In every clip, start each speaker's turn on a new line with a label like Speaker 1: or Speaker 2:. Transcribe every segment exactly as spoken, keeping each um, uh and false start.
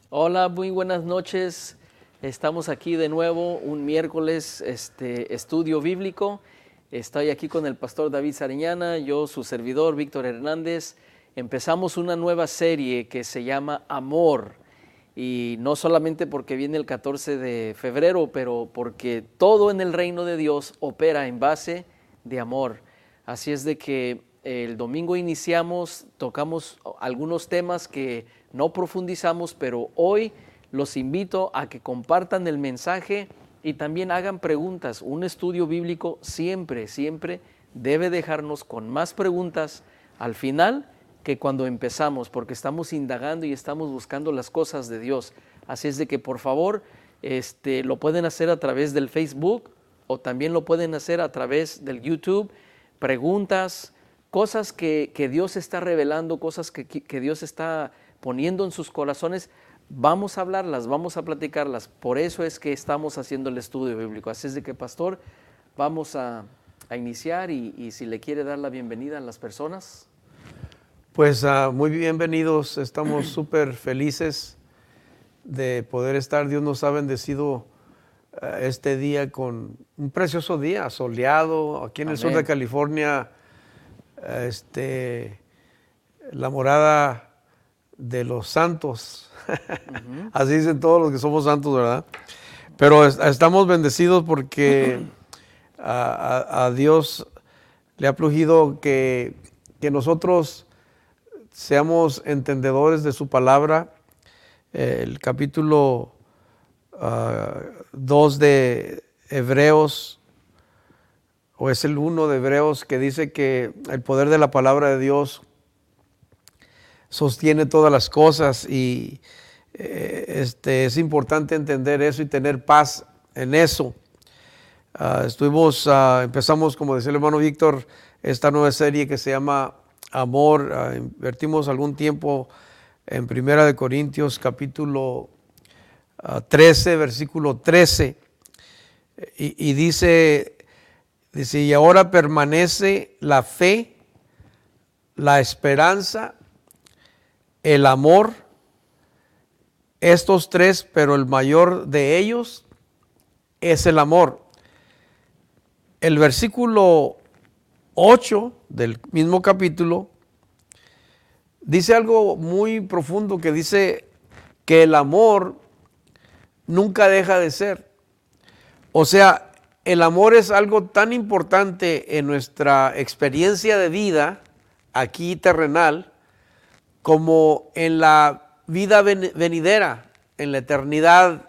Speaker 1: Hola, muy buenas noches. Estamos aquí de nuevo un miércoles, este estudio bíblico. Estoy aquí con el pastor David Sariñana, yo su servidor Víctor Hernández. Empezamos una nueva serie que se llama Amor, y no solamente porque viene el catorce de febrero, pero porque todo en el reino de Dios opera en base de amor. Así es de que el domingo iniciamos, tocamos algunos temas que no profundizamos, pero hoy los invito a que compartan el mensaje y también hagan preguntas. Un estudio bíblico siempre, siempre debe dejarnos con más preguntas al final que cuando empezamos, porque estamos indagando y estamos buscando las cosas de Dios. Así es de que por favor este, lo pueden hacer a través del Facebook o también lo pueden hacer a través del YouTube. Preguntas, cosas que, que Dios está revelando, cosas que, que Dios está poniendo en sus corazones, vamos a hablarlas, vamos a platicarlas. Por eso es que estamos haciendo el estudio bíblico. Así es de que, pastor, vamos a, a iniciar y, y si le quiere dar la bienvenida a las personas.
Speaker 2: Pues uh, muy bienvenidos, estamos súper felices de poder estar. Dios nos ha bendecido uh, este día con un precioso día, soleado, aquí en el
Speaker 1: Amén.
Speaker 2: sur de California, uh, este, la morada de los santos, uh-huh. Así dicen todos los que somos santos, ¿verdad? Pero es, estamos bendecidos porque a, a, a Dios le ha plugido que, que nosotros seamos entendedores de su palabra. El capítulo dos uh, de Hebreos, o es el uno de Hebreos, que dice que el poder de la palabra de Dios sostiene todas las cosas y eh, este, es importante entender eso y tener paz en eso. Uh, estuvimos, uh, empezamos, como decía el hermano Víctor, esta nueva serie que se llama Amor. Uh, invertimos algún tiempo en Primera de Corintios capítulo uh, trece, versículo trece, y, y dice, dice, y ahora permanece la fe, la esperanza, el amor, estos tres, pero el mayor de ellos es el amor. El versículo ocho del mismo capítulo dice algo muy profundo, que dice que el amor nunca deja de ser. O sea, el amor es algo tan importante en nuestra experiencia de vida aquí terrenal como en la vida venidera, en la eternidad.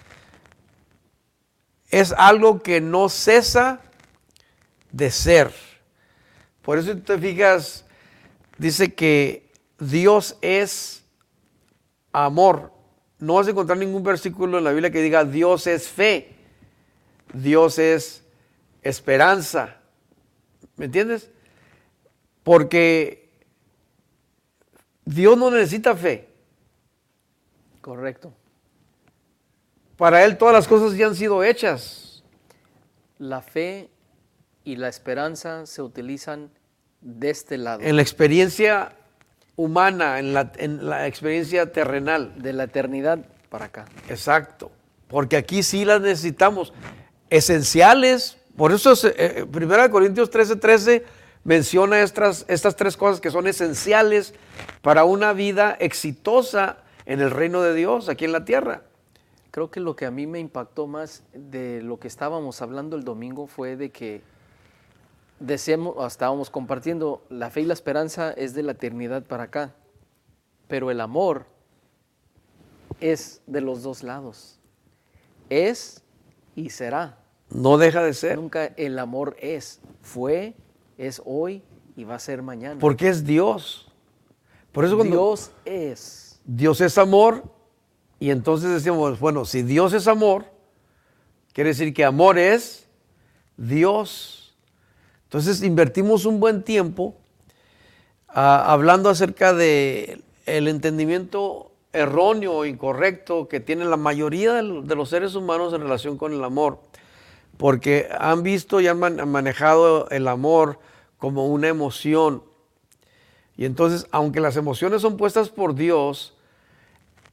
Speaker 2: Es algo que no cesa de ser. Por eso te fijas, dice que Dios es amor. No vas a encontrar ningún versículo en la Biblia que diga Dios es fe, Dios es esperanza. ¿Me entiendes? Porque Dios no necesita fe.
Speaker 1: Correcto.
Speaker 2: Para Él todas las cosas ya han sido hechas.
Speaker 1: La fe y la esperanza se utilizan de este lado.
Speaker 2: En la experiencia humana, en la, en la experiencia terrenal.
Speaker 1: De la eternidad para acá.
Speaker 2: Exacto. Porque aquí sí las necesitamos. Esenciales. Por eso eh, Primera de Corintios trece, trece menciona estas, estas tres cosas que son esenciales para una vida exitosa en el reino de Dios aquí en la tierra.
Speaker 1: Creo que lo que a mí me impactó más de lo que estábamos hablando el domingo fue de que decíamos, estábamos compartiendo, la fe y la esperanza es de la eternidad para acá, pero el amor es de los dos lados. Es y será.
Speaker 2: No deja de ser.
Speaker 1: Nunca el amor es, fue, es hoy y va a ser mañana.
Speaker 2: Porque es Dios. Por eso cuando
Speaker 1: Dios es.
Speaker 2: Dios es amor, y entonces decimos, bueno, si Dios es amor, quiere decir que amor es Dios. Entonces invertimos un buen tiempo uh, hablando acerca de el entendimiento erróneo o incorrecto que tiene la mayoría de los seres humanos en relación con el amor, porque han visto y han manejado el amor como una emoción. Y entonces, aunque las emociones son puestas por Dios,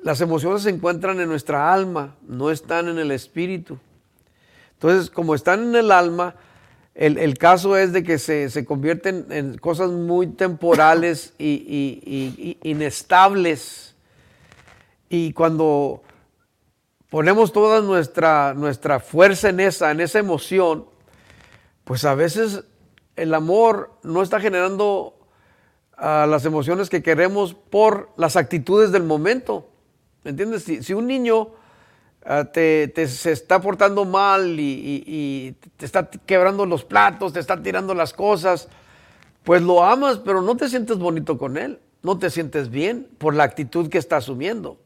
Speaker 2: las emociones se encuentran en nuestra alma, no están en el espíritu. Entonces, como están en el alma, el, el caso es de que se, se convierten en cosas muy temporales y, y, y, y inestables. Y cuando ponemos toda nuestra, nuestra fuerza en esa, en esa emoción, pues a veces el amor no está generando uh, las emociones que queremos por las actitudes del momento. ¿Me entiendes? Si, si un niño uh, te, te se está portando mal y, y, y te está quebrando los platos, te está tirando las cosas, pues lo amas, pero no te sientes bonito con él, no te sientes bien por la actitud que está asumiendo.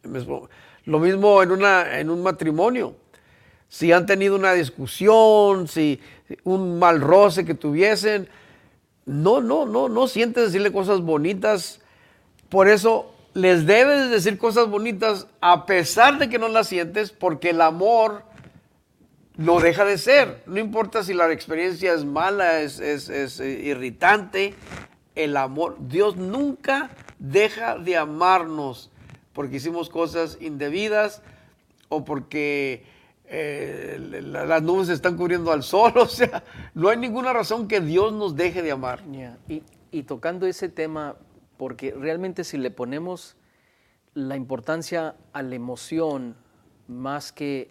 Speaker 2: Lo mismo en, una, en un matrimonio. Si han tenido una discusión, si un mal roce que tuviesen, no, no, no, no sientes decirle cosas bonitas. Por eso les debes decir cosas bonitas a pesar de que no las sientes, porque el amor no deja de ser. No importa si la experiencia es mala, es, es, es irritante, el amor, Dios nunca deja de amarnos porque hicimos cosas indebidas o porque eh, las nubes se están cubriendo al sol. O sea, no hay ninguna razón que Dios nos deje de amar.
Speaker 1: Yeah. Y, y tocando ese tema, porque realmente si le ponemos la importancia a la emoción más que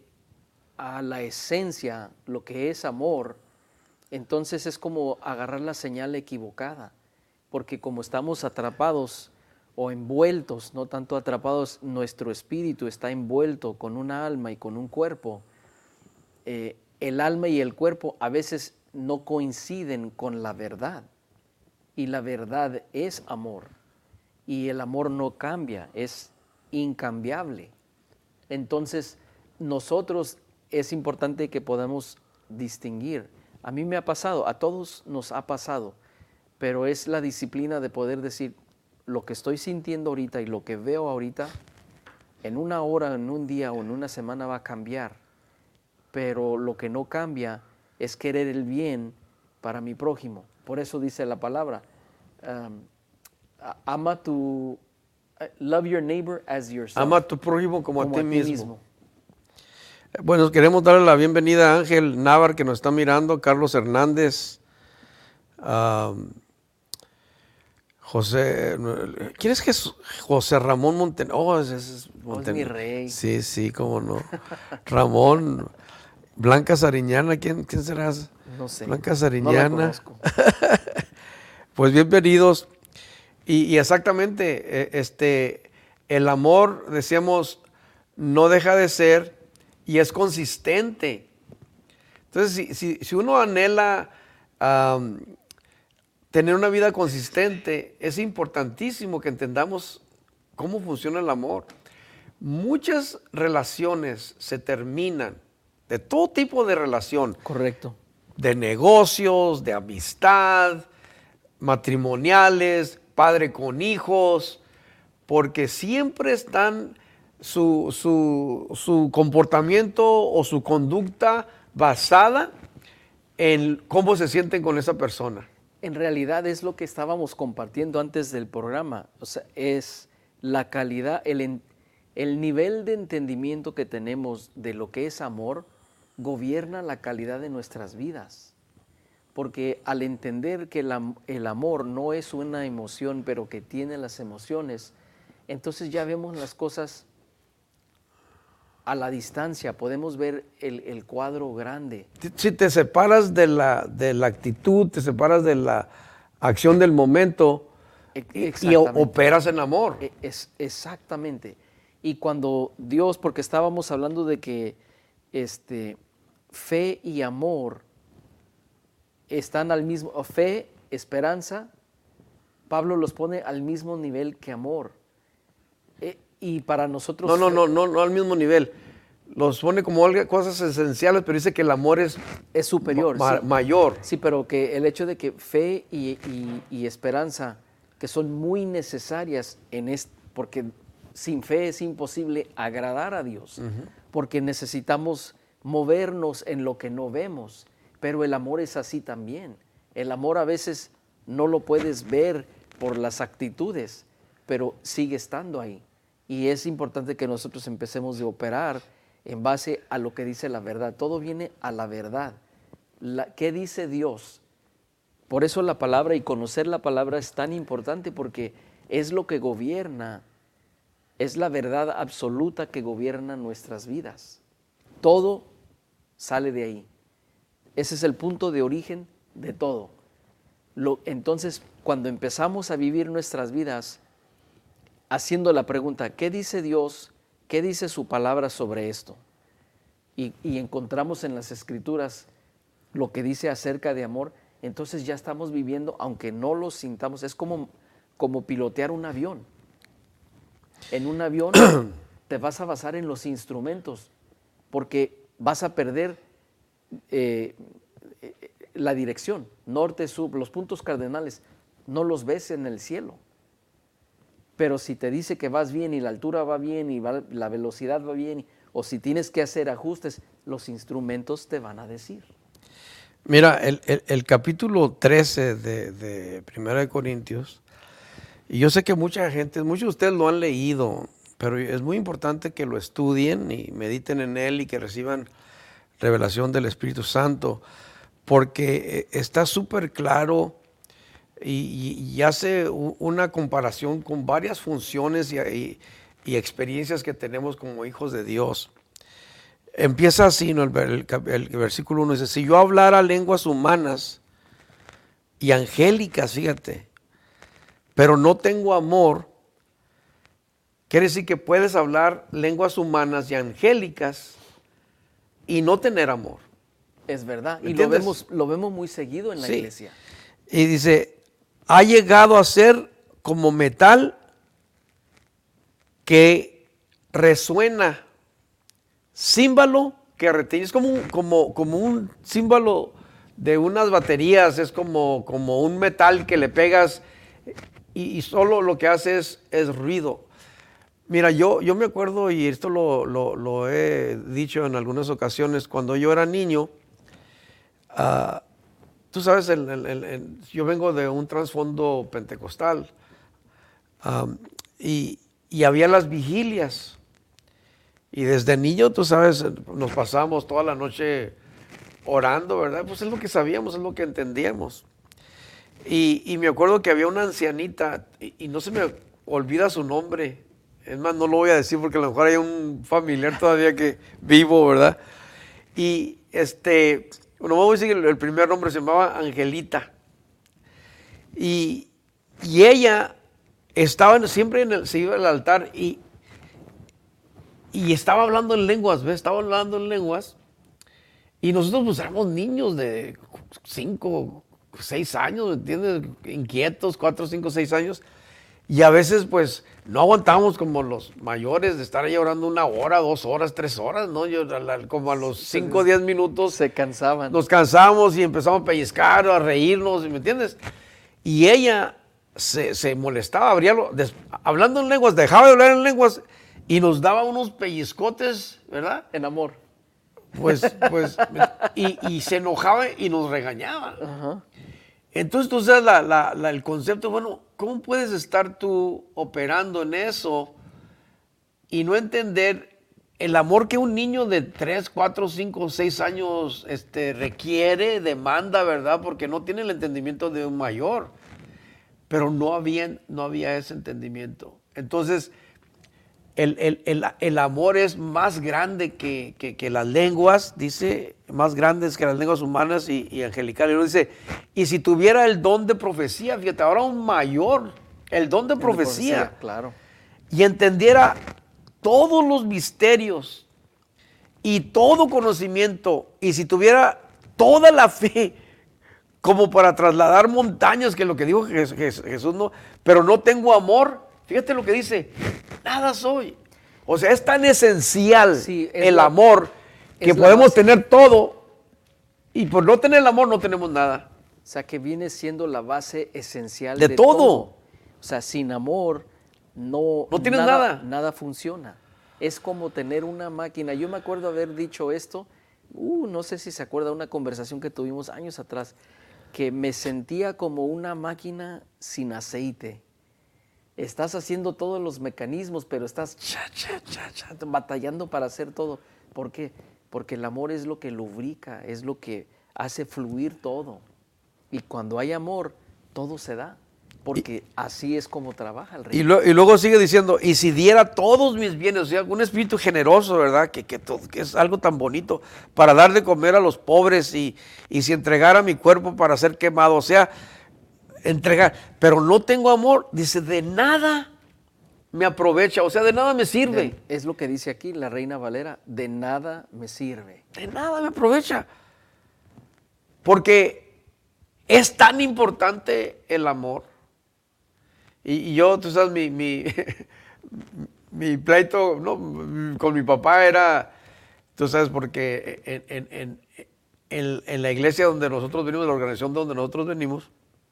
Speaker 1: a la esencia, lo que es amor, entonces es como agarrar la señal equivocada, porque como estamos atrapados o envueltos, no tanto atrapados, nuestro espíritu está envuelto con un alma y con un cuerpo. Eh, el alma y el cuerpo a veces no coinciden con la verdad, y la verdad es amor, y el amor no cambia, es incambiable. Entonces, nosotros es importante que podamos distinguir. A mí me ha pasado, a todos nos ha pasado, pero es la disciplina de poder decir lo que estoy sintiendo ahorita y lo que veo ahorita, en una hora, en un día o en una semana va a cambiar, pero lo que no cambia es querer el bien para mi prójimo. Por eso dice la palabra, um, ama tu, love your neighbor as yourself.
Speaker 2: Ama a tu prójimo como,
Speaker 1: como
Speaker 2: a ti,
Speaker 1: a ti
Speaker 2: mismo.
Speaker 1: mismo.
Speaker 2: Bueno, queremos darle la bienvenida a Ángel Návar, que nos está mirando, Carlos Hernández, um, José, ¿quién es que es José Ramón Montenegro? Oh, ese es
Speaker 1: Oh, es mi rey.
Speaker 2: Sí, sí, cómo no. Ramón, Blanca Sariñana, ¿quién, quién será?
Speaker 1: No sé.
Speaker 2: Blanca Sariñana.
Speaker 1: No la conozco.
Speaker 2: Pues bienvenidos. Y, y exactamente, este, el amor, decíamos, no deja de ser y es consistente. Entonces, si, si, si uno anhela um, tener una vida consistente, es importantísimo que entendamos cómo funciona el amor. Muchas relaciones se terminan, de todo tipo de relación.
Speaker 1: Correcto.
Speaker 2: De negocios, de amistad, matrimoniales, padre con hijos, porque siempre están su, su, su comportamiento o su conducta basada en cómo se sienten con esa persona.
Speaker 1: En realidad es lo que estábamos compartiendo antes del programa, o sea, es la calidad, el, el nivel de entendimiento que tenemos de lo que es amor gobierna la calidad de nuestras vidas, porque al entender que el, el amor no es una emoción, pero que tiene las emociones, entonces ya vemos las cosas a la distancia, podemos ver el, el cuadro grande.
Speaker 2: Si te separas de la, de la actitud, te separas de la acción del momento y, y operas en amor.
Speaker 1: Es, exactamente. Y cuando Dios, porque estábamos hablando de que este, fe y amor están al mismo, fe, esperanza, Pablo los pone al mismo nivel que amor. Y para nosotros...
Speaker 2: No, no, no, no, no al mismo nivel. Los pone como cosas esenciales, pero dice que el amor es...
Speaker 1: Es superior.
Speaker 2: Ma
Speaker 1: sí.
Speaker 2: Mayor.
Speaker 1: Sí, pero que el hecho de que fe y, y, y esperanza, que son muy necesarias en este, porque sin fe es imposible agradar a Dios, uh-huh. porque necesitamos movernos en lo que no vemos, pero el amor es así también. El amor a veces no lo puedes ver por las actitudes, pero sigue estando ahí. Y es importante que nosotros empecemos a operar en base a lo que dice la verdad. Todo viene a la verdad. La, ¿Qué dice Dios? Por eso la palabra y conocer la palabra es tan importante, porque es lo que gobierna, es la verdad absoluta que gobierna nuestras vidas. Todo sale de ahí. Ese es el punto de origen de todo. Lo, entonces, cuando empezamos a vivir nuestras vidas haciendo la pregunta, ¿qué dice Dios? ¿Qué dice su palabra sobre esto? Y, y encontramos en las Escrituras lo que dice acerca de amor, entonces ya estamos viviendo, aunque no lo sintamos. Es como, como pilotear un avión. En un avión te vas a basar en los instrumentos, porque vas a perder eh, la dirección, norte, sur, los puntos cardenales, no los ves en el cielo. Pero si te dice que vas bien y la altura va bien y va, la velocidad va bien, o si tienes que hacer ajustes, los instrumentos te van a decir.
Speaker 2: Mira, el, el, el capítulo trece de, de Primera de Corintios, y yo sé que mucha gente, muchos de ustedes lo han leído, pero es muy importante que lo estudien y mediten en él y que reciban revelación del Espíritu Santo, porque está súper claro y, y hace una comparación con varias funciones y, y, y experiencias que tenemos como hijos de Dios. Empieza así, ¿no? el, el, el versículo uno dice, si yo hablara lenguas humanas y angélicas, fíjate, pero no tengo amor, quiere decir que puedes hablar lenguas humanas y angélicas y no tener amor.
Speaker 1: Es verdad, y lo vemos, lo vemos muy seguido en la
Speaker 2: sí.
Speaker 1: iglesia.
Speaker 2: Y dice, ha llegado a ser como metal que resuena, címbalo que retiene, es como un, como, como un címbalo de unas baterías, es como, como un metal que le pegas y, y solo lo que hace es, es ruido. Mira, yo, yo me acuerdo, y esto lo, lo, lo he dicho en algunas ocasiones, cuando yo era niño, uh, tú sabes, el, el, el, el, yo vengo de un trasfondo pentecostal, um, y, y había las vigilias. Y desde niño, tú sabes, nos pasamos toda la noche orando, ¿verdad? Pues es lo que sabíamos, es lo que entendíamos. Y, y me acuerdo que había una ancianita, y, y no se me olvida su nombre. Es más, no lo voy a decir porque a lo mejor hay un familiar todavía que vivo, ¿verdad? Y este, bueno, vamos a decir que el primer nombre se llamaba Angelita. Y, y ella estaba siempre en el, se iba al altar y Y estaba hablando en lenguas, ¿ves? Estaba hablando en lenguas. Y nosotros pues éramos niños de cinco, seis años, ¿me entiendes? Inquietos, cuatro, cinco, seis años. Y a veces pues no aguantábamos como los mayores de estar ahí orando una hora, dos horas, tres horas, ¿no? Yo, como a los cinco, diez minutos.
Speaker 1: Se cansaban.
Speaker 2: Nos cansamos y empezamos a pellizcar, a reírnos, ¿me entiendes? Y ella se, se molestaba, abría lo, des, hablando en lenguas, dejaba de hablar en lenguas. Y nos daba unos pellizcotes, ¿verdad?
Speaker 1: En amor.
Speaker 2: Pues, pues, y, y se enojaba y nos regañaba.
Speaker 1: Uh-huh.
Speaker 2: Entonces, tú sabes, la, la, la, el concepto, bueno, ¿cómo puedes estar tú operando en eso y no entender el amor que un niño de tres, cuatro, cinco, seis años este, requiere, demanda, ¿verdad? Porque no tiene el entendimiento de un mayor. Pero no había, no había ese entendimiento. Entonces, El, el, el, el amor es más grande que, que, que las lenguas, dice, más grandes que las lenguas humanas y, y angelicales. Y uno dice, y si tuviera el don de profecía, fíjate, ahora un mayor, el don de profecía,
Speaker 1: de profecía, claro,
Speaker 2: y entendiera todos los misterios y todo conocimiento, y si tuviera toda la fe como para trasladar montañas, que es lo que dijo Jesús, no, pero no tengo amor. Fíjate lo que dice, nada soy. O sea, es tan esencial sí, es el la, amor que podemos tener todo y por no tener el amor no tenemos nada.
Speaker 1: O sea, que viene siendo la base esencial
Speaker 2: de,
Speaker 1: de
Speaker 2: todo.
Speaker 1: todo. O sea, sin amor no,
Speaker 2: no tienes
Speaker 1: nada,
Speaker 2: nada.
Speaker 1: Nada funciona. Es como tener una máquina. Yo me acuerdo haber dicho esto, uh, no sé si se acuerda una conversación que tuvimos años atrás, que me sentía como una máquina sin aceite. Estás haciendo todos los mecanismos, pero estás cha, cha, cha, cha, batallando para hacer todo. ¿Por qué? Porque el amor es lo que lubrica, es lo que hace fluir todo. Y cuando hay amor, todo se da. Porque y, así es como trabaja el reino.
Speaker 2: Y, lo, y luego sigue diciendo, y si diera todos mis bienes, o sea, un espíritu generoso, ¿verdad? Que, que, todo, que es algo tan bonito, para dar de comer a los pobres, y, y si entregara mi cuerpo para ser quemado, o sea, entregar, pero no tengo amor, dice, de nada me aprovecha, o sea, de nada me sirve.
Speaker 1: De, es lo que dice aquí la Reina Valera, de nada me sirve.
Speaker 2: De nada me aprovecha. Porque es tan importante el amor. Y, y yo, tú sabes, mi, mi, mi pleito no, con mi papá era, tú sabes, porque en, en, en, en, en la iglesia donde nosotros venimos, la organización donde nosotros venimos,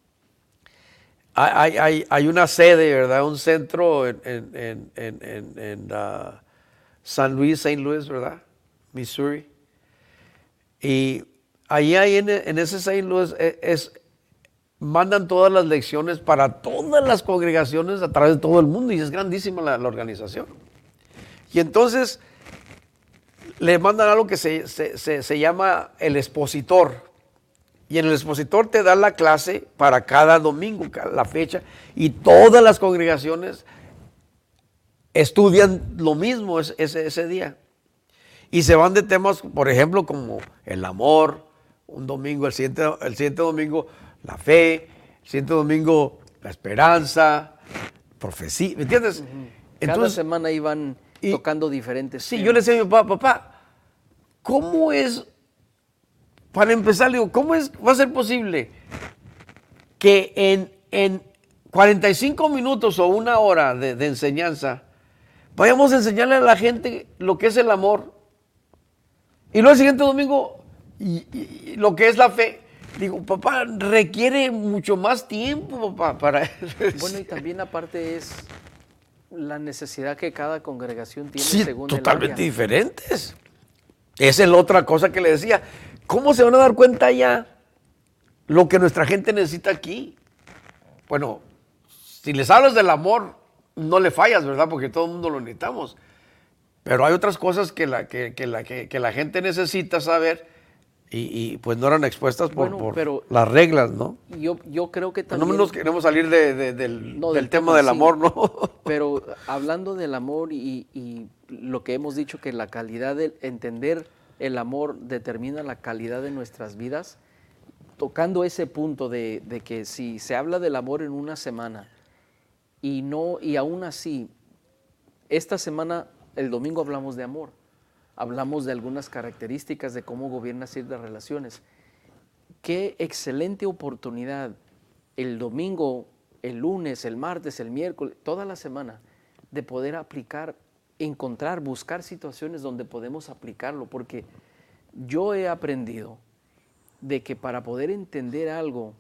Speaker 2: Hay, hay, hay una sede, ¿verdad? Un centro en, en, en, en, en uh, San Luis, Saint Louis, ¿verdad? Missouri. Y ahí hay en, en ese Saint Louis es, es, mandan todas las lecciones para todas las congregaciones a través de todo el mundo, y es grandísima la, la organización. Y entonces le mandan algo que se, se, se, se llama el expositor. Y en el expositor te da la clase para cada domingo, la fecha, y todas las congregaciones estudian lo mismo ese, ese día. Y se van de temas, por ejemplo, como el amor, un domingo, el siguiente, el siguiente domingo la fe, el siguiente domingo la esperanza, profecía, ¿me entiendes?
Speaker 1: Uh-huh.
Speaker 2: Entonces,
Speaker 1: cada semana iban y, tocando diferentes
Speaker 2: sí,
Speaker 1: temas.
Speaker 2: yo le decía a mi papá, papá, ¿cómo es? Para empezar, le digo, ¿cómo es, va a ser posible que en, en cuarenta y cinco minutos o una hora de, de enseñanza vayamos a enseñarle a la gente lo que es el amor? Y luego el siguiente domingo y, y, y lo que es la fe. Digo, papá, requiere mucho más tiempo, papá, para...
Speaker 1: Bueno, y también aparte es la necesidad que cada congregación tiene,
Speaker 2: sí,
Speaker 1: según
Speaker 2: totalmente
Speaker 1: el área.
Speaker 2: diferentes. Esa es la otra cosa que le decía. ¿Cómo se van a dar cuenta ya lo que nuestra gente necesita aquí? Bueno, si les hablas del amor, no le fallas, ¿verdad? Porque todo el mundo lo necesitamos. Pero hay otras cosas que la, que, que la, que, que la gente necesita saber y, y pues no eran expuestas por,
Speaker 1: bueno,
Speaker 2: por
Speaker 1: pero
Speaker 2: las reglas, ¿no?
Speaker 1: Yo, yo creo que también...
Speaker 2: No nos queremos salir de, de, del,
Speaker 1: no,
Speaker 2: del,
Speaker 1: del
Speaker 2: tema,
Speaker 1: tema
Speaker 2: del
Speaker 1: sí,
Speaker 2: amor, ¿no?
Speaker 1: Pero hablando del amor y, y lo que hemos dicho, que la calidad de entender el amor determina la calidad de nuestras vidas, tocando ese punto de, de que si se habla del amor en una semana y no, y aún así, esta semana, el domingo hablamos de amor, hablamos de algunas características de cómo gobierna ciertas relaciones. Qué excelente oportunidad el domingo, el lunes, el martes, el miércoles, toda la semana, de poder aplicar, encontrar, buscar situaciones donde podemos aplicarlo, porque yo he aprendido de que para poder entender algo,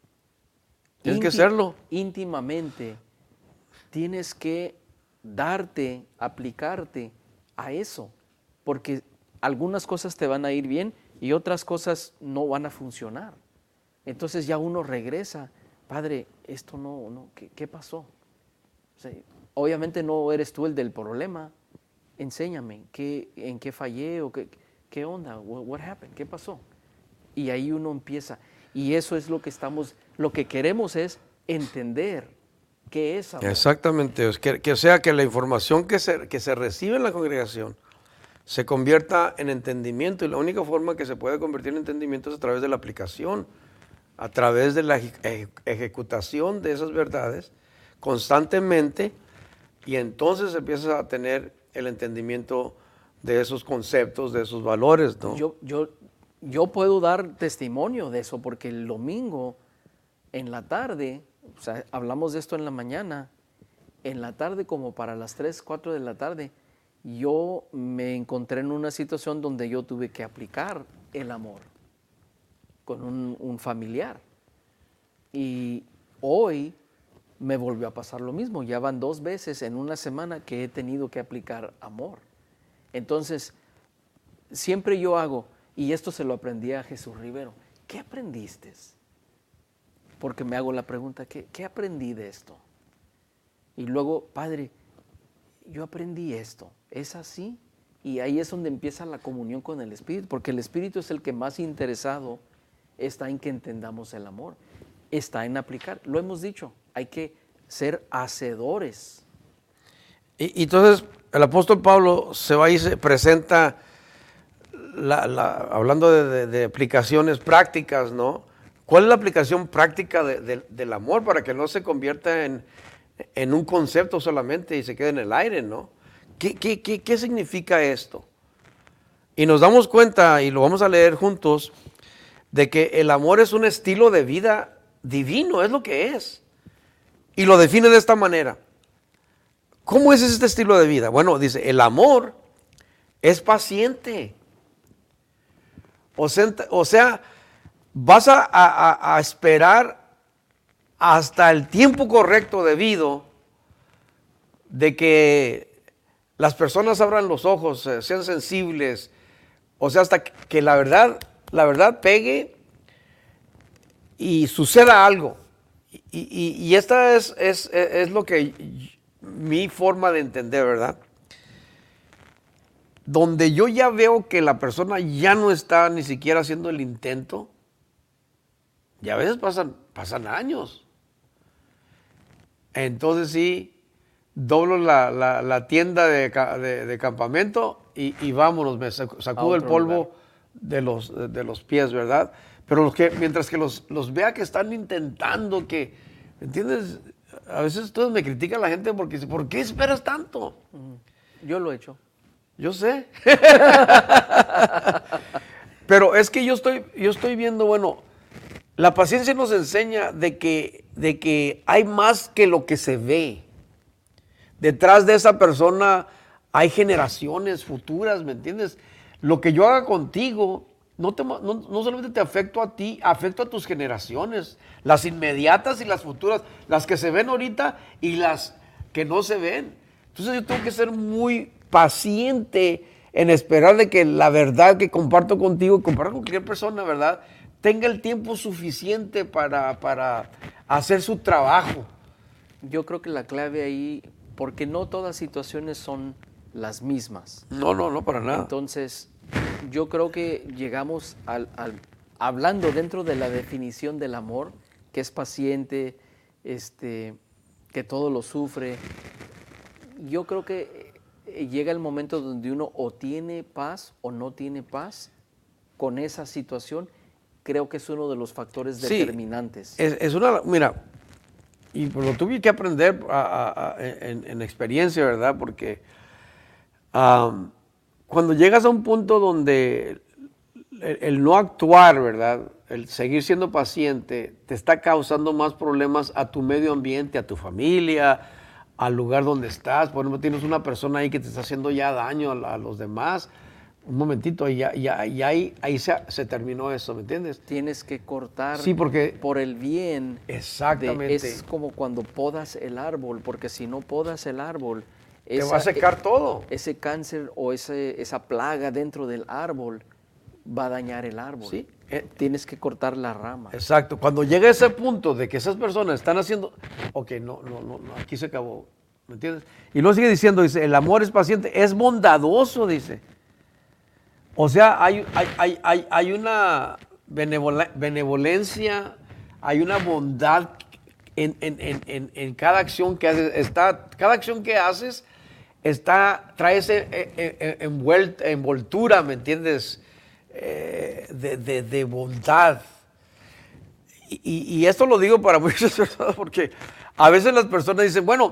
Speaker 2: tienes que hacerlo
Speaker 1: íntimamente, tienes que darte, aplicarte a eso, porque algunas cosas te van a ir bien y otras cosas no van a funcionar. Entonces ya uno regresa, Padre, esto no, no ¿qué, qué pasó? O sea, obviamente no eres tú el del problema, enséñame, ¿qué, en qué fallé o qué, qué onda? What, what happened? ¿Qué pasó? Y ahí uno empieza, y eso es lo que estamos, lo que queremos es entender qué es amor.
Speaker 2: Exactamente, que, que sea que la información que se, que se recibe en la congregación se convierta en entendimiento, y la única forma que se puede convertir en entendimiento es a través de la aplicación, a través de la eje- ejecutación de esas verdades constantemente, y entonces empiezas a tener el entendimiento de esos conceptos, de esos valores, ¿no?
Speaker 1: Yo, yo, yo puedo dar testimonio de eso, porque el domingo en la tarde, o sea, hablamos de esto en la mañana, en la tarde como para las tres, cuatro de la tarde, yo me encontré en una situación donde yo tuve que aplicar el amor con un, un familiar. Y hoy me volvió a pasar lo mismo. Ya van dos veces en una semana que he tenido que aplicar amor. Entonces, siempre yo hago, y esto se lo aprendí a Jesús Rivero, ¿qué aprendiste? Porque me hago la pregunta, ¿qué, qué aprendí de esto? Y luego, Padre, yo aprendí esto, ¿es así? Y ahí es donde empieza la comunión con el Espíritu, porque el Espíritu es el que más interesado está en que entendamos el amor, está en aplicar. Lo hemos dicho, hay que ser hacedores.
Speaker 2: Y, y entonces el apóstol Pablo se va y se presenta, la, la, hablando de, de, de aplicaciones prácticas, ¿no? ¿Cuál es la aplicación práctica de, de, del amor para que no se convierta en, en un concepto solamente y se quede en el aire, ¿no? ¿Qué, qué, qué, qué significa esto? Y nos damos cuenta, y lo vamos a leer juntos, de que el amor es un estilo de vida divino, es lo que es. Y lo define de esta manera. ¿Cómo es este estilo de vida? Bueno, dice, el amor es paciente. O sea, o sea vas a, a, a esperar hasta el tiempo correcto debido de que las personas abran los ojos, eh, sean sensibles, o sea, hasta que la verdad, la verdad pegue y suceda algo. Y, y, y esta es, es, es lo que mi forma de entender, ¿verdad? Donde yo ya veo que la persona ya no está ni siquiera haciendo el intento, y a veces pasan, pasan años. Entonces sí, doblo la, la, la tienda de, de, de campamento y, y vámonos, me sacudo el polvo de los, de los pies, ¿verdad? Pero los que, mientras que los, los vea que están intentando, que, ¿entiendes? A veces todos me critican la gente porque dice, ¿por qué esperas tanto?
Speaker 1: Yo lo he hecho.
Speaker 2: Yo sé. Pero es que yo estoy, yo estoy viendo, bueno, la paciencia nos enseña de que, de que hay más que lo que se ve. Detrás de esa persona hay generaciones futuras, ¿me entiendes? Lo que yo haga contigo, no, te, no, no solamente te afecto a ti, afecto a tus generaciones, las inmediatas y las futuras, las que se ven ahorita y las que no se ven. Entonces yo tengo que ser muy paciente en esperar de que la verdad que comparto contigo, comparto con cualquier persona, ¿verdad?, tenga el tiempo suficiente para, para hacer su trabajo.
Speaker 1: Yo creo que la clave ahí, porque no todas situaciones son las mismas.
Speaker 2: No, no, no, para nada.
Speaker 1: Entonces, yo creo que llegamos al, al hablando dentro de la definición del amor, que es paciente, este, que todo lo sufre. Yo creo que llega el momento donde uno o tiene paz o no tiene paz con esa situación. Creo que es uno de los factores determinantes.
Speaker 2: Sí, es, es una, mira, y pues lo tuve que aprender a, a, a, en, en experiencia, ¿verdad? Porque um, cuando llegas a un punto donde el, el no actuar, ¿verdad?, el seguir siendo paciente, te está causando más problemas a tu medio ambiente, a tu familia, al lugar donde estás. Por ejemplo, tienes una persona ahí que te está haciendo ya daño a, a los demás. Un momentito, y ya, ya, ya ahí, ahí se, se terminó eso, ¿me entiendes?
Speaker 1: Tienes que cortar
Speaker 2: sí, porque,
Speaker 1: por el bien.
Speaker 2: Exactamente.
Speaker 1: De, es como cuando podas el árbol, porque si no podas el árbol,
Speaker 2: te
Speaker 1: esa,
Speaker 2: va a secar e, todo.
Speaker 1: Ese cáncer o ese, esa plaga dentro del árbol va a dañar el árbol.
Speaker 2: Sí.
Speaker 1: Tienes que cortar la rama.
Speaker 2: Exacto. Cuando llega ese punto de que esas personas están haciendo, ok, no, no, no, no, aquí se acabó, ¿me entiendes? Y luego sigue diciendo, dice, el amor es paciente, es bondadoso, dice. O sea, hay, hay, hay, hay, hay una benevolencia, hay una bondad en, en, en, en cada acción que haces. Está, cada acción que haces está, trae esa envoltura, ¿me entiendes?, eh, de, de, de bondad. Y, y esto lo digo para muchas personas porque a veces las personas dicen, bueno,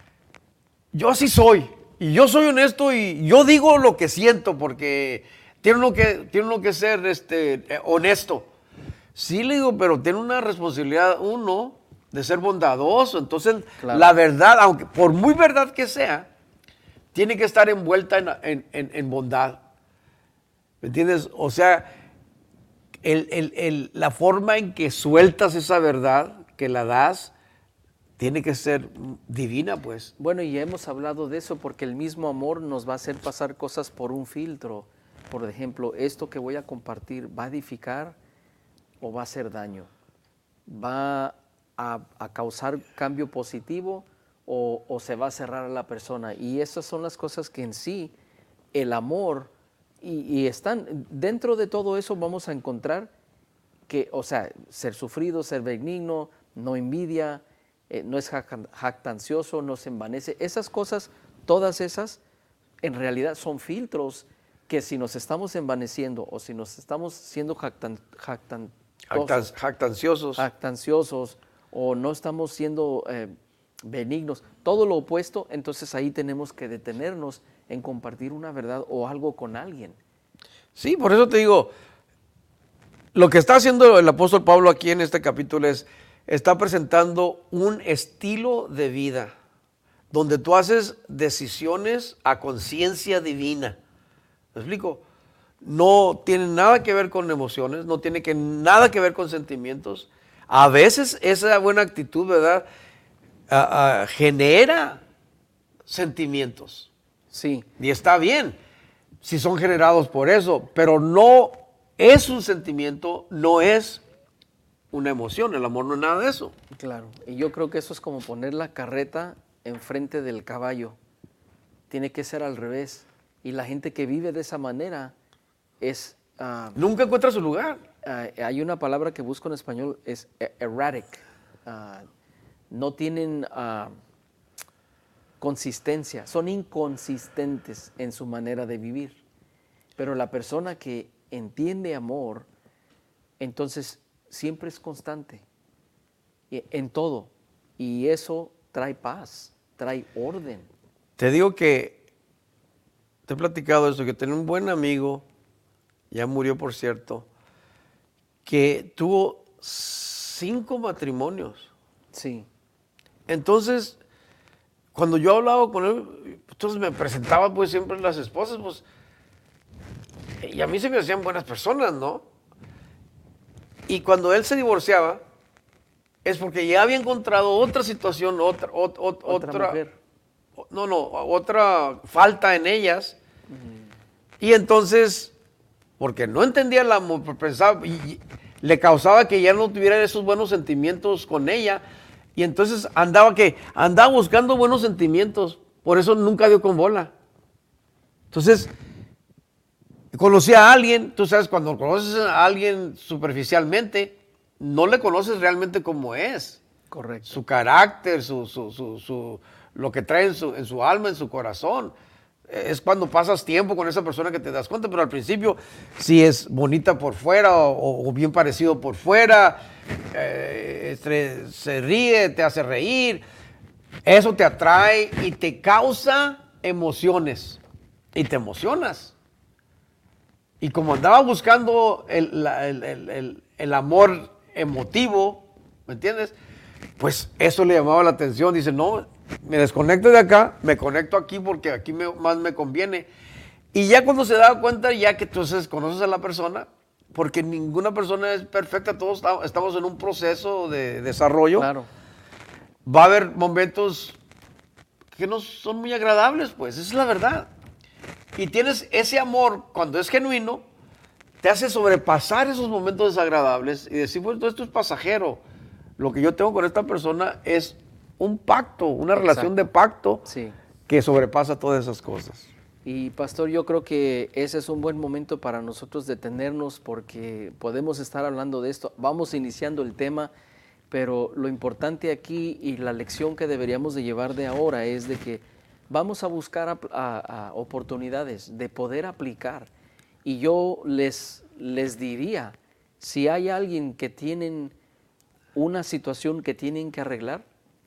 Speaker 2: yo así soy, y yo soy honesto y yo digo lo que siento porque tiene uno que, tiene uno que ser este, honesto. Sí, le digo, pero tiene una responsabilidad uno de ser bondadoso. Entonces, claro, la verdad, aunque por muy verdad que sea, tiene que estar envuelta en, en, en, en bondad. ¿Me entiendes? O sea, el, el, el, la forma en que sueltas esa verdad, que la das, tiene que ser divina, pues.
Speaker 1: Bueno, y hemos hablado de eso porque el mismo amor nos va a hacer pasar cosas por un filtro. Por ejemplo, esto que voy a compartir, ¿va a edificar o va a hacer daño? ¿Va a, a causar cambio positivo o, o se va a cerrar a la persona. Y esas son las cosas que en sí, el amor, y, y están, dentro de todo eso vamos a encontrar que, o sea, ser sufrido, ser benigno, no envidia, eh, no es jactancioso, no se envanece. Esas cosas, todas esas, en realidad son filtros que si nos estamos envaneciendo o si nos estamos siendo jactan, jactan,
Speaker 2: Jactan, jactanciosos.
Speaker 1: jactanciosos o no estamos siendo eh, benignos, todo lo opuesto, entonces ahí tenemos que detenernos en compartir una verdad o algo con alguien.
Speaker 2: Sí, por eso te digo, lo que está haciendo el apóstol Pablo aquí en este capítulo es, está presentando un estilo de vida donde tú haces decisiones a conciencia divina. ¿Me explico? No tiene nada que ver con emociones, no tiene que, nada que ver con sentimientos. A veces esa buena actitud, ¿verdad? Uh, uh, genera sentimientos.
Speaker 1: Sí.
Speaker 2: Y está bien si son generados por eso, pero no es un sentimiento, no es una emoción. El amor no es nada de eso.
Speaker 1: Claro, y yo creo que eso es como poner la carreta enfrente del caballo. Tiene que ser al revés. Y la gente que vive de esa manera es... Uh,
Speaker 2: nunca encuentra su lugar.
Speaker 1: Uh, hay una palabra que busco en español, es erratic. Uh, no tienen uh, consistencia, son inconsistentes en su manera de vivir. Pero la persona que entiende amor, entonces siempre es constante en todo. Y eso trae paz, trae orden.
Speaker 2: Te digo que, te he platicado esto, que tenía un buen amigo, ya murió por cierto, que tuvo cinco matrimonios.
Speaker 1: Sí.
Speaker 2: Entonces, cuando yo hablaba con él, entonces me presentaba pues siempre las esposas, pues, y a mí se me hacían buenas personas, ¿no? Y cuando él se divorciaba, es porque ya había encontrado otra situación, otra, ot, ot,
Speaker 1: otra,
Speaker 2: otra
Speaker 1: mujer.
Speaker 2: no, no, otra falta en ellas. Uh-huh. Y entonces, porque no entendía el amor, pensaba, y, y le causaba que ya no tuviera esos buenos sentimientos con ella. Y entonces andaba que andaba buscando buenos sentimientos, por eso nunca dio con bola. Entonces, conocí a alguien, tú sabes, cuando conoces a alguien superficialmente, no le conoces realmente cómo es.
Speaker 1: Correcto.
Speaker 2: Su carácter, su, su, su, su, lo que trae en su, en su alma, en su corazón. Es cuando pasas tiempo con esa persona que te das cuenta, pero al principio sí es bonita por fuera o, o bien parecido por fuera, eh, este, se ríe, te hace reír, eso te atrae y te causa emociones y te emocionas. Y como andaba buscando el, la, el, el, el, el amor emotivo, ¿me entiendes? Pues eso le llamaba la atención, dice, no, me desconecto de acá, me conecto aquí porque aquí me, más me conviene. Y ya cuando se da cuenta, ya que entonces conoces a la persona, porque ninguna persona es perfecta, todos estamos en un proceso de desarrollo.
Speaker 1: Claro.
Speaker 2: Va a haber momentos que no son muy agradables, pues, esa es la verdad. Y tienes ese amor, cuando es genuino, te hace sobrepasar esos momentos desagradables y decir, bueno, esto es pasajero. Lo que yo tengo con esta persona es un pacto, una
Speaker 1: Exacto.
Speaker 2: relación de pacto
Speaker 1: sí.
Speaker 2: que sobrepasa todas esas cosas.
Speaker 1: Y pastor, yo creo que ese es un buen momento para nosotros detenernos porque podemos estar hablando de esto. Vamos iniciando el tema, pero lo importante aquí y la lección que deberíamos de llevar de ahora es de que vamos a buscar a, a, a oportunidades de poder aplicar. Y yo les, les diría, si hay alguien que tienen una situación que tienen que arreglar,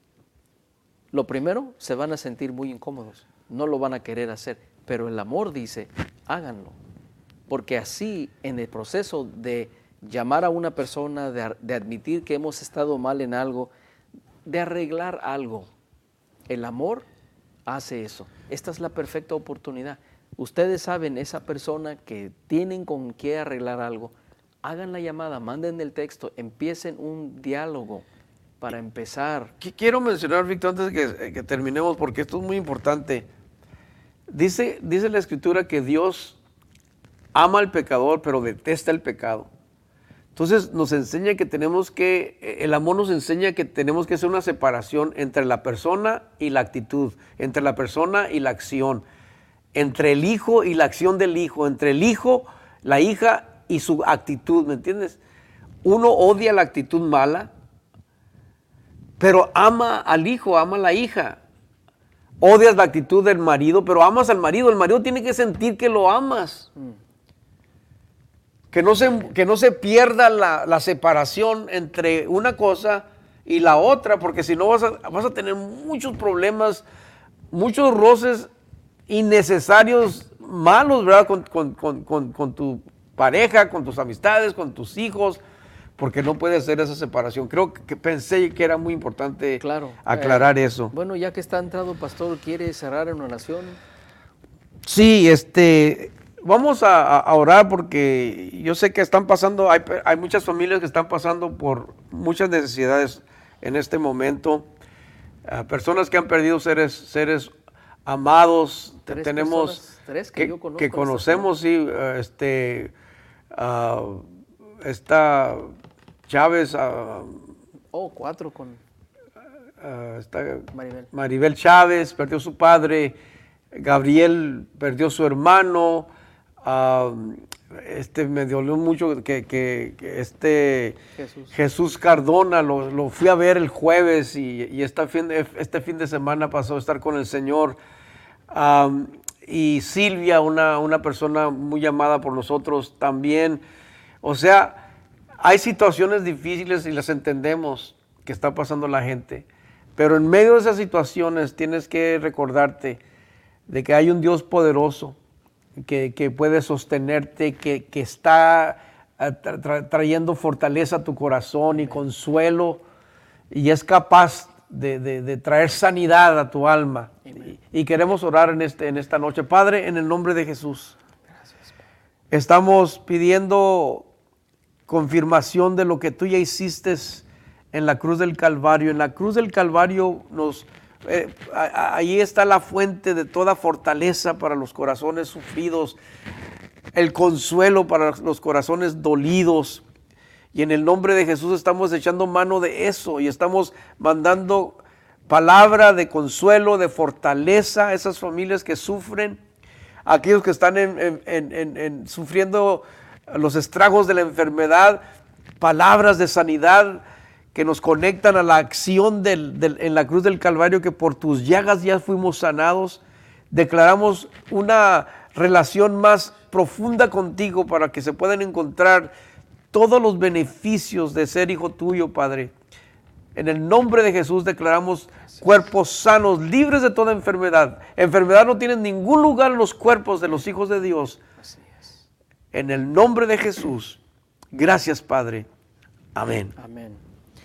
Speaker 1: lo primero, se van a sentir muy incómodos, no lo van a querer hacer, pero el amor dice, háganlo, porque así en el proceso de llamar a una persona, de, de admitir que hemos estado mal en algo, de arreglar algo, el amor hace eso. Esta es la perfecta oportunidad. Ustedes saben, esa persona que tienen con qué arreglar algo, hagan la llamada, manden el texto, empiecen un diálogo para empezar.
Speaker 2: Quiero mencionar, Víctor, antes de que, que terminemos, porque esto es muy importante. Dice, dice la Escritura que Dios ama al pecador, pero detesta el pecado. Entonces nos enseña que tenemos que, el amor nos enseña que tenemos que hacer una separación entre la persona y la actitud, entre la persona y la acción, entre el hijo y la acción del hijo, entre el hijo, la hija y su actitud, ¿me entiendes? Uno odia la actitud mala, pero ama al hijo, ama a la hija. Odias la actitud del marido, pero amas al marido. El marido tiene que sentir que lo amas. Mm. Que no se, que no se pierda la, la separación entre una cosa y la otra, porque si no vas a, vas a tener muchos problemas, muchos roces innecesarios, malos, ¿verdad? Con, con, con, con, con tu pareja, con tus amistades, con tus hijos, porque no puede hacer esa separación. Creo que, que pensé que era muy importante
Speaker 1: claro,
Speaker 2: aclarar
Speaker 1: eh,
Speaker 2: eso.
Speaker 1: Bueno, ya que está entrado, pastor, ¿quiere cerrar en oración?
Speaker 2: Sí, este... Vamos a, a orar porque yo sé que están pasando, hay, hay muchas familias que están pasando por muchas necesidades en este momento. Uh, personas que han perdido seres, seres amados.
Speaker 1: Tres
Speaker 2: tenemos
Speaker 1: personas, tres que,
Speaker 2: que,
Speaker 1: yo conozco
Speaker 2: que conocemos, sí, uh, este, uh, está Chávez. Uh,
Speaker 1: oh, cuatro con
Speaker 2: uh, está
Speaker 1: Maribel.
Speaker 2: Maribel Chávez, perdió su padre. Gabriel perdió su hermano. Uh, este me dolió mucho que, que, que este Jesús, Jesús Cardona lo, lo fui a ver el jueves y, y este, fin de, este fin de semana pasó a estar con el Señor. Um, y Silvia, una, una persona muy amada por nosotros también. O sea, hay situaciones difíciles y las entendemos que está pasando la gente, pero en medio de esas situaciones tienes que recordarte de que hay un Dios poderoso que, que puede sostenerte, que, que está tra trayendo fortaleza a tu corazón y consuelo, y es capaz de, de, de traer sanidad a tu alma. Y, y queremos orar en, este, en esta noche. Padre, en el nombre de Jesús, gracias, estamos pidiendo confirmación de lo que tú ya hiciste en la cruz del Calvario. En la cruz del Calvario nos... Eh, ahí está la fuente de toda fortaleza para los corazones sufridos, el consuelo para los corazones dolidos, y en el nombre de Jesús estamos echando mano de eso y estamos mandando palabra de consuelo, de fortaleza a esas familias que sufren, a aquellos que están en, en, en, en, en, sufriendo los estragos de la enfermedad, palabras de sanidad que nos conectan a la acción del, del, en la cruz del Calvario, que por tus llagas ya fuimos sanados. Declaramos una relación más profunda contigo para que se puedan encontrar todos los beneficios de ser hijo tuyo, Padre. En el nombre de Jesús declaramos cuerpos sanos, libres de toda enfermedad. Enfermedad no tiene ningún lugar en los cuerpos de los hijos de Dios.
Speaker 1: Así es.
Speaker 2: En el nombre de Jesús. Gracias, Padre. Amén.
Speaker 1: Amén.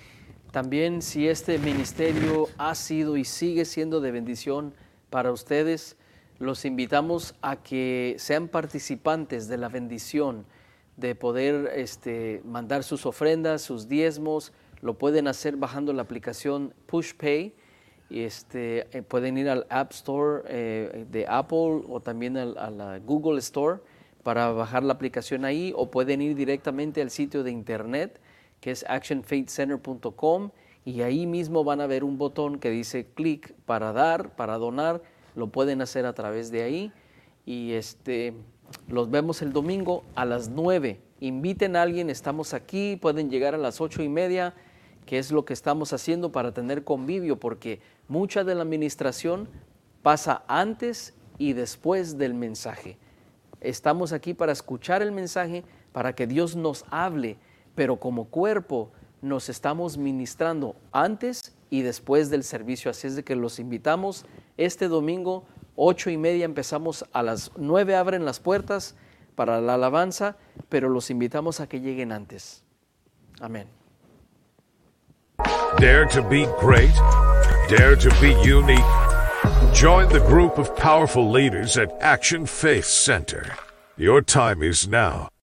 Speaker 1: También, si este ministerio ha sido y sigue siendo de bendición para ustedes, los invitamos a que sean participantes de la bendición, de poder este, mandar sus ofrendas, sus diezmos. Lo pueden hacer bajando la aplicación PushPay. Y este, eh, pueden ir al App Store eh, de Apple o también al, a la Google Store para bajar la aplicación ahí, o pueden ir directamente al sitio de internet, que es action faith center punto com, y ahí mismo van a ver un botón que dice clic para dar, para donar. Lo pueden hacer a través de ahí, y este, los vemos el domingo a las nueve. Inviten a alguien, estamos aquí, pueden llegar a las ocho y media, que es lo que estamos haciendo para tener convivio, porque mucha de la administración pasa antes y después del mensaje. Estamos aquí para escuchar el mensaje, para que Dios nos hable, pero como cuerpo nos estamos ministrando antes y después del servicio. Así es de que los invitamos este domingo, ocho y media, empezamos a las nueve, abren las puertas para la alabanza, pero los invitamos a que lleguen antes. Amén.
Speaker 3: Dare to be great, dare to be unique. Join the group of powerful leaders at Action Faith Center. Your time is now.